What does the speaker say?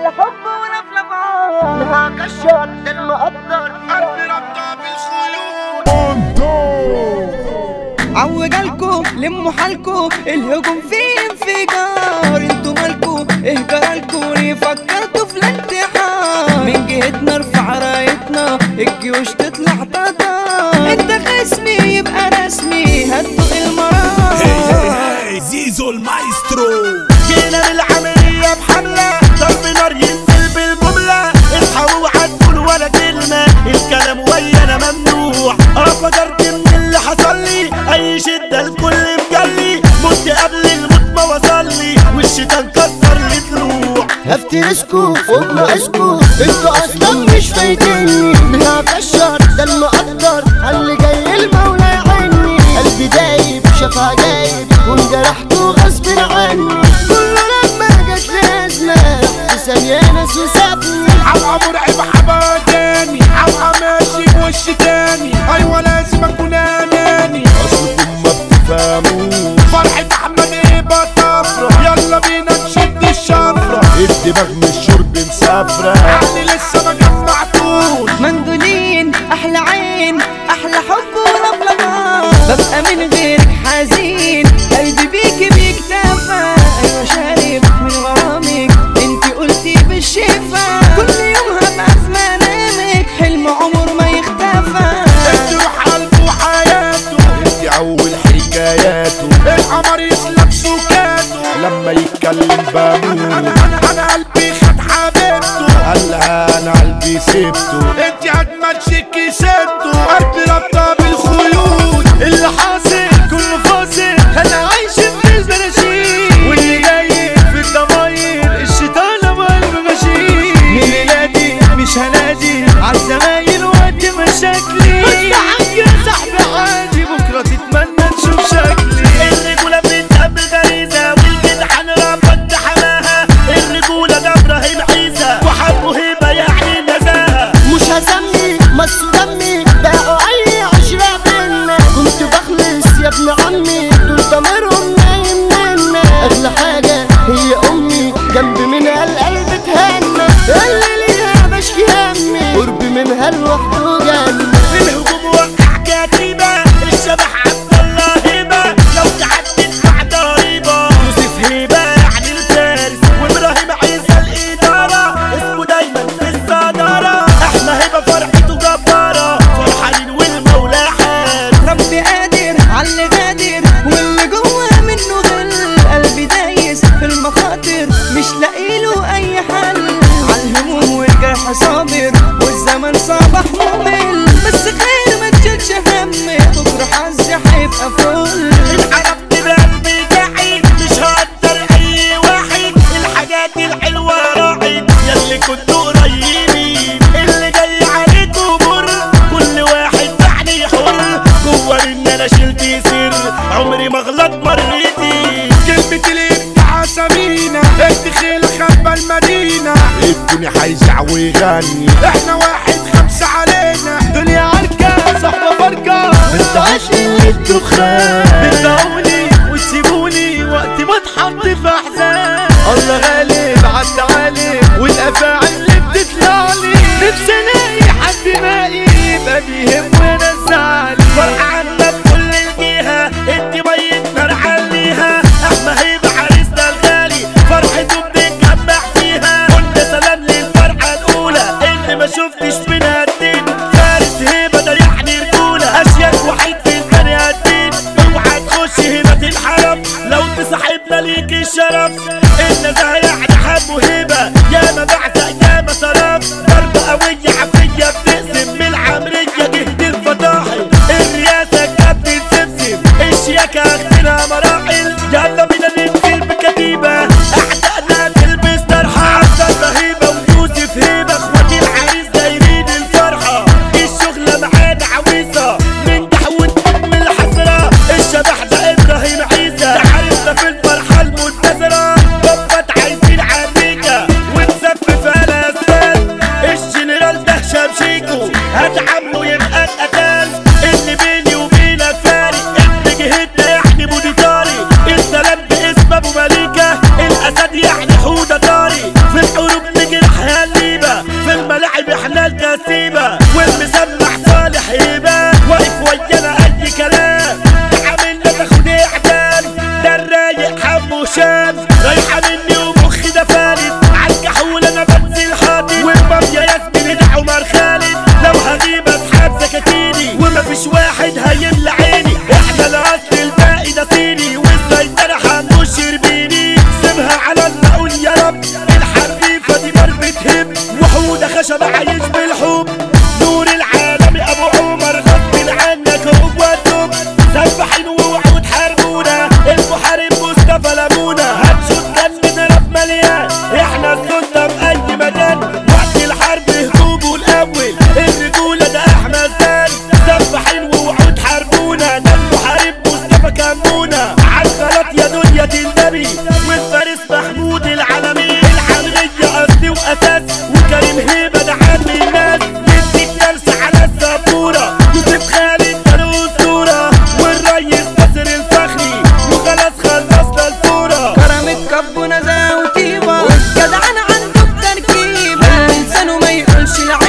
احلى حب ولفلفه لها كشر ده المقدر قلبي ربطة بالخيول. عوجالكو لموا حالكو الهجوم فيه انفجار، انتوا مالكو ايه جرالكو ليه فكرتوا في الانتحار؟ من جهتنا ارفع رايتنا الجيوش تطلع تطار، انت خصمي يبقى رسمي هتدوق المرار. هي زيزو المايسترو جينا للعملية بحملة ضرب نار ينزل بالجملة، اصحوا وعدوا ولا كلمة الكلام ويانا ممنوع. ضرب من اللي حصل لي اي شدة الكل مجلي، مت قبل الموت ما وصل لي والشيطان كسر لي ضلوع. هفترسكو فوق ناقصكو انتوا اصلا مش فايتيني، لها كشر ده المقدر اللي جاي المولى يعيني. قلبي دايب شافها جايب وانجرحته غصب عني، كله لما جت لي ازمه في ثانيه ناس وسابني. حبقى مرعب حبقى تاني، حبقى ماشي بوش تاني، ايوه لازم اكون اناني اصلكم ما بتفهموش. فرحة احمد ايه بطفرة يلا بينا نشد الشفرة، الدماغ من الشرب مسافرة يعني لسه ما جمعتوش. مندولين احلى عين احلى حب ولفلفه، ببقى من غيرك حزين قلبي بيكي بيكتفى. ايوه شارب من غرامك انتي قلتي بالشفا، كل يوم هبقى في منامك حلم عمر ما يختفى. انت روح قلبه وحياته، انت اول حكاياته، القمر يسلك سكاته لما يتكلم بموت. انا قلبي خد حبيبته قال لها انا قلبي سبته، انت اجمل شيك سبته. قلبي ربطة بالخيول اللي حاصل كله فاصل، انا عايش في البراشيل واللي جاي في الضماير الشيطان قلبي غشيم. من ليلادي مش هنادي عالزمايل وقت مشاكلي، بس عنك يا صاحبي عادي بكره تتمنى تشوف شكلي. الرجولة بتتقبل غريزة والجدعان ربط حماها، الرجولة ده ابراهيم عيسى وحبه هبة يعني نزاهة. مش هسمي مصر دمي بقوا اي عشرة بينا، كنت بخلص يا ابن عمي دول ضميرهم نايم منا. اغلى حاجة هي امي جنب منها القلب تهنى، اللي ليها بشكي همي قرب منها لوحده جنة. في الهجوم وقع كتيبة الشبح عبد الله هبة، لو تعدي ادفع ضريبة. يوسف هبة يعني الفارس وابراهيم عيسى الإدارة، اسمه دايما في الصدارة. احنا هبة فرحته جبارة فرحانين والمولى حال. ربي قادر عاللي غادر واللي جوه منه غل، قلبي دايس في المخاطر مش لاقيله اي حل. عالهموم والجرح صابر والزمن صباح ممل، بس خير ما تشيلش هم بكره حظي هيبقى فل. انحرفت بقلبي جاحد مش هقدر اي واحد، الحاجات الحلوة راحت ياللي كنتوا قريبين، اللي جاي عليكوا مر كل واحد يعني حر. جوا ان انا شلت سر عمري ما غلط مرتي، كلمة الابداع سمينة الدخيل خبى المدينة، الدنيا هيزع ويغني احنا 1-5 علينا. دنيا عركة صحبة فرقة انت عاشقين للدخان، بتدعوني وتسيبوني وقت ما اتحط في احزان. الله غالب عالتعالي والافاعي اللي بتطلعلي، نفسي الاقي حد باقي يبقى بيهم ونزعلي. فرحانة بكل الجهة انت ميت نار عليها، احنا هيبة عريسنا الغالي فرحته بنتجمع فيها. قلنا سلام للفرحة الاولى اللي ما شفتش منها الدين، فارس هيبة ده يعني رجولة اشيك وحيد في البني ادمين. اوعى تخش هبة الحرم لو تصاحبنا ليك الشرف، النزاهة يعني حب وهبة يا ما بعزق يا ما صرف. ضربة قوية عافية بتقسم من العمرية جهد الفضاحل، الرئاسة كابتن سمسم الشياكة اخدنا مراحل. يلا بينا ننزل بكتيبة اعدائنا تلبس طرحة، عبد الله هبة ويوسف هبة اخواتي العريس دايرين الفرحة. الشغلة معانا عويصة ننجح ونقوم من الحسرة، الشبح ده ابراهيم عيسى عرفنا في الفرحة المنتظرة. بابات عايزين عميكة ونسفف الحق مني ومخي ده فالت عالكحول انا بنزل حاطط والمافيا ياسمين ده عمر خالد لو هجيب اصحاب سكاكيني ومفيش واحد هيملى عيني احنا الاصل الباقي ده صيني والسيطرة حمو شربيني سيبها على الله قول يا رب الحريفة دي نار بتهب وحودة خشب عايش بالحب نور العالمي ابو عمر غصب عنك هو الدب سفاحين ووعود حاربونا المحارب مصطفى لمونا هتشوت جن نضرب مليان احنا السلطة في اي مكان وقت الحرب هجومه الاول الرجولة ده احمد زان سفاحين ووعود حاربونا ده المحارب مصطفى كمونا عالغلط يا دنيا النبي والفارس محمود العالمي الحمية اصلي واساس وكريم هيبة ده عم الناس نديك درس على السبورة يوسف خالد ده الاسطورة والريس ناصر الفخري وخلاص خلصنا الفورة كرامة كب ونزاهة وطيبة والجدعان عنده بتركيبة لسانه ما يقولش العيب